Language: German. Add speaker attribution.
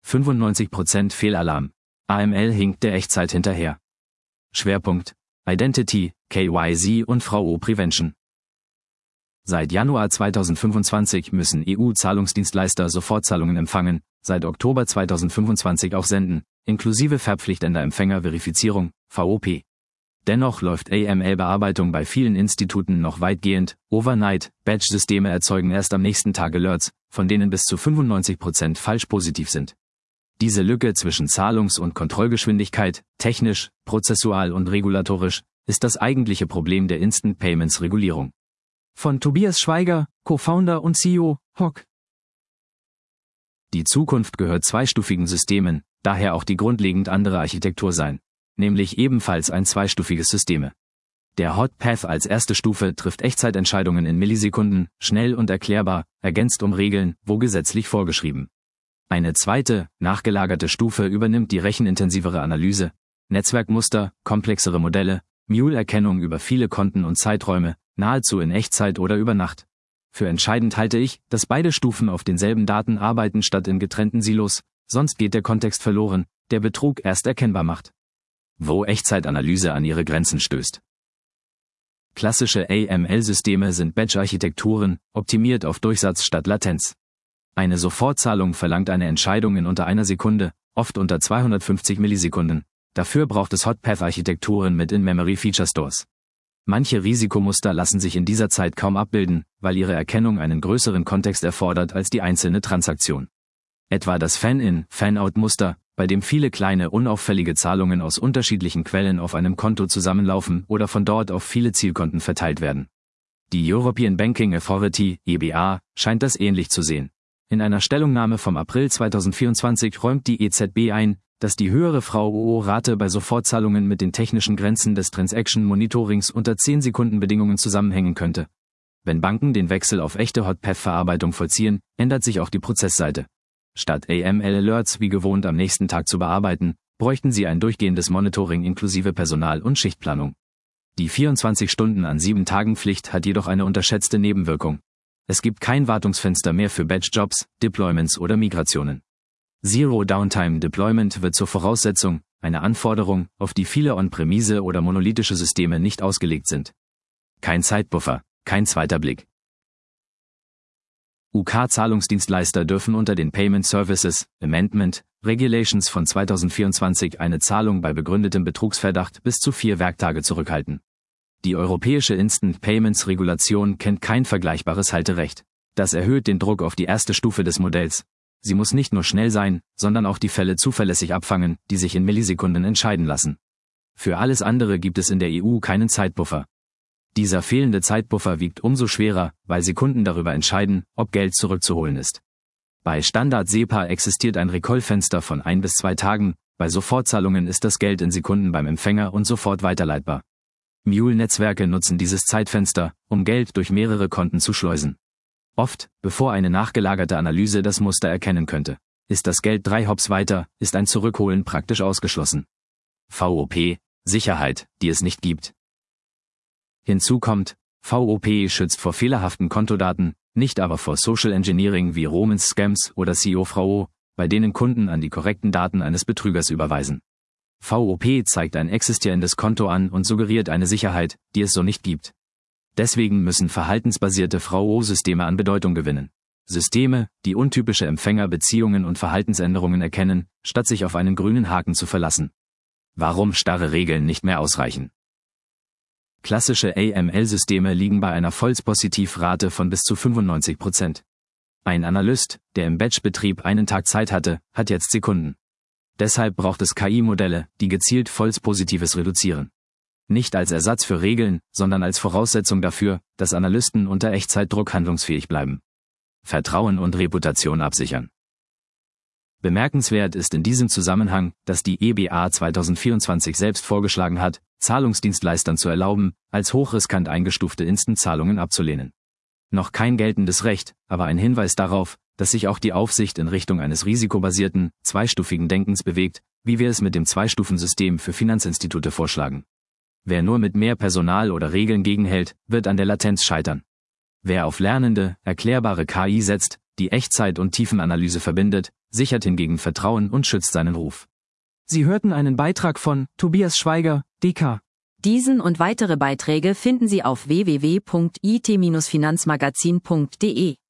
Speaker 1: 95% Fehlalarm. AML hinkt der Echtzeit hinterher. Schwerpunkt: Identity, KYC und VO Prevention. Seit Januar 2025 müssen EU-Zahlungsdienstleister Sofortzahlungen empfangen, seit Oktober 2025 auch senden, inklusive verpflichtender Empfängerverifizierung, VOP. Dennoch läuft AML-Bearbeitung bei vielen Instituten noch weitgehend. Overnight-Batch-Systeme erzeugen erst am nächsten Tag Alerts, von denen bis zu 95% falsch positiv sind. Diese Lücke zwischen Zahlungs- und Kontrollgeschwindigkeit, technisch, prozessual und regulatorisch, ist das eigentliche Problem der Instant Payments-Regulierung. Von Tobias Schweiger, Co-Founder und CEO, Hock. Die Zukunft gehört zweistufigen Systemen, daher auch die grundlegend andere Architektur sein, nämlich ebenfalls ein zweistufiges System. Der Hot Path als erste Stufe trifft Echtzeitentscheidungen in Millisekunden, schnell und erklärbar, ergänzt um Regeln, wo gesetzlich vorgeschrieben. Eine zweite, nachgelagerte Stufe übernimmt die rechenintensivere Analyse, Netzwerkmuster, komplexere Modelle, Mule-Erkennung über viele Konten und Zeiträume, nahezu in Echtzeit oder über Nacht. Für entscheidend halte ich, dass beide Stufen auf denselben Daten arbeiten statt in getrennten Silos, sonst geht der Kontext verloren, der Betrug erst erkennbar macht. Wo Echtzeitanalyse an ihre Grenzen stößt. Klassische AML-Systeme sind Batch-Architekturen, optimiert auf Durchsatz statt Latenz. Eine Sofortzahlung verlangt eine Entscheidung in unter einer Sekunde, oft unter 250 Millisekunden. Dafür braucht es Hot-Path-Architekturen mit In-Memory-Feature-Stores. Manche Risikomuster lassen sich in dieser Zeit kaum abbilden, weil ihre Erkennung einen größeren Kontext erfordert als die einzelne Transaktion. Etwa das Fan-In-Fan-Out-Muster, bei dem viele kleine unauffällige Zahlungen aus unterschiedlichen Quellen auf einem Konto zusammenlaufen oder von dort auf viele Zielkonten verteilt werden. Die European Banking Authority, EBA, scheint das ähnlich zu sehen. In einer Stellungnahme vom April 2024 räumt die EZB ein, dass die höhere VOO-Rate bei Sofortzahlungen mit den technischen Grenzen des Transaction-Monitorings unter 10 Sekunden Bedingungen zusammenhängen könnte. Wenn Banken den Wechsel auf echte Hot-Path-Verarbeitung vollziehen, ändert sich auch die Prozessseite. Statt AML-Alerts wie gewohnt am nächsten Tag zu bearbeiten, bräuchten sie ein durchgehendes Monitoring inklusive Personal- und Schichtplanung. Die 24-Stunden-an-7-Tagen-Pflicht hat jedoch eine unterschätzte Nebenwirkung. Es gibt kein Wartungsfenster mehr für Batch-Jobs, Deployments oder Migrationen. Zero-Downtime-Deployment wird zur Voraussetzung, eine Anforderung, auf die viele On-Premise oder monolithische Systeme nicht ausgelegt sind. Kein Zeitbuffer, kein zweiter Blick. UK-Zahlungsdienstleister dürfen unter den Payment Services Amendment Regulations von 2024 eine Zahlung bei begründetem Betrugsverdacht bis zu 4 Werktage zurückhalten. Die europäische Instant Payments Regulation kennt kein vergleichbares Halterecht. Das erhöht den Druck auf die erste Stufe des Modells. Sie muss nicht nur schnell sein, sondern auch die Fälle zuverlässig abfangen, die sich in Millisekunden entscheiden lassen. Für alles andere gibt es in der EU keinen Zeitbuffer. Dieser fehlende Zeitbuffer wiegt umso schwerer, weil Sekunden darüber entscheiden, ob Geld zurückzuholen ist. Bei Standard SEPA existiert ein Recall-Fenster von 1 bis 2 Tagen, bei Sofortzahlungen ist das Geld in Sekunden beim Empfänger und sofort weiterleitbar. Mule-Netzwerke nutzen dieses Zeitfenster, um Geld durch mehrere Konten zu schleusen. Oft, bevor eine nachgelagerte Analyse das Muster erkennen könnte. Ist das Geld 3 Hops weiter, ist ein Zurückholen praktisch ausgeschlossen. VOP, Sicherheit, die es nicht gibt. Hinzu kommt, VOP schützt vor fehlerhaften Kontodaten, nicht aber vor Social Engineering wie Romans Scams oder COVO, bei denen Kunden an die korrekten Daten eines Betrügers überweisen. VOP zeigt ein existierendes Konto an und suggeriert eine Sicherheit, die es so nicht gibt. Deswegen müssen verhaltensbasierte VOO-Systeme an Bedeutung gewinnen. Systeme, die untypische Empfängerbeziehungen und Verhaltensänderungen erkennen, statt sich auf einen grünen Haken zu verlassen. Warum starre Regeln nicht mehr ausreichen? Klassische AML-Systeme liegen bei einer False-Positiv-Rate von bis zu 95%. Ein Analyst, der im Batch-Betrieb einen Tag Zeit hatte, hat jetzt Sekunden. Deshalb braucht es KI-Modelle, die gezielt False-Positives reduzieren. Nicht als Ersatz für Regeln, sondern als Voraussetzung dafür, dass Analysten unter Echtzeitdruck handlungsfähig bleiben. Vertrauen und Reputation absichern. Bemerkenswert ist in diesem Zusammenhang, dass die EBA 2024 selbst vorgeschlagen hat, Zahlungsdienstleistern zu erlauben, als hochriskant eingestufte Instant-Zahlungen abzulehnen. Noch kein geltendes Recht, aber ein Hinweis darauf, dass sich auch die Aufsicht in Richtung eines risikobasierten, zweistufigen Denkens bewegt, wie wir es mit dem Zwei-Stufen-System für Finanzinstitute vorschlagen. Wer nur mit mehr Personal oder Regeln gegenhält, wird an der Latenz scheitern. Wer auf lernende, erklärbare KI setzt, die Echtzeit und Tiefenanalyse verbindet, sichert hingegen Vertrauen und schützt seinen Ruf.
Speaker 2: Sie hörten einen Beitrag von Tobias Schweiger, DK.
Speaker 3: Diesen und weitere Beiträge finden Sie auf www.it-finanzmagazin.de.